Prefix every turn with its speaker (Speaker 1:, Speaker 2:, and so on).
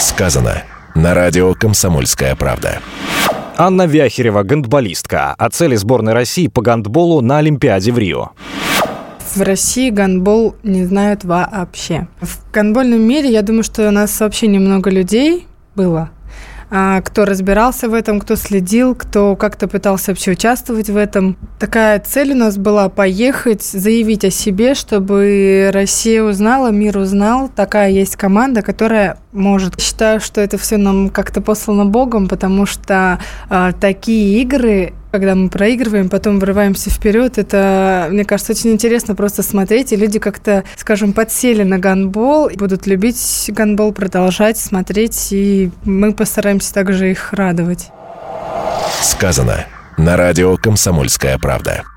Speaker 1: Сказано на радио «Комсомольская правда».
Speaker 2: Анна Вяхерева, гандболистка, о цели сборной России по гандболу на Олимпиаде в Рио.
Speaker 3: В России гандбол не знают вообще. В гандбольном мире, я думаю, что у нас вообще немного людей было, кто разбирался в этом, кто следил, кто как-то пытался вообще участвовать в этом. Такая цель у нас была — поехать, заявить о себе, чтобы Россия узнала, мир узнал. Такая есть команда, которая может. Считаю, что это все нам как-то послано Богом, потому что такие игры, когда мы проигрываем, потом вырываемся вперед, это, мне кажется, очень интересно просто смотреть, и люди как-то, скажем, подсели на гандбол, будут любить гандбол, продолжать смотреть, и мы постараемся также их радовать.
Speaker 1: Сказано на радио «Комсомольская правда».